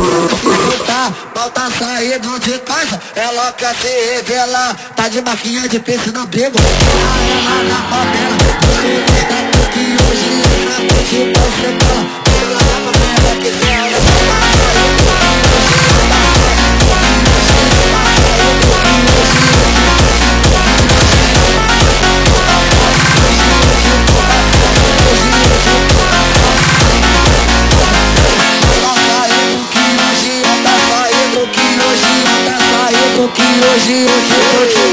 Mal tá saindo de casa, ela quer se revelar. Tá de marquinha de peixe no bico, ela na favela. Você tá que hoje essa noite você fala. Ela na favela que se ela que hoje eu te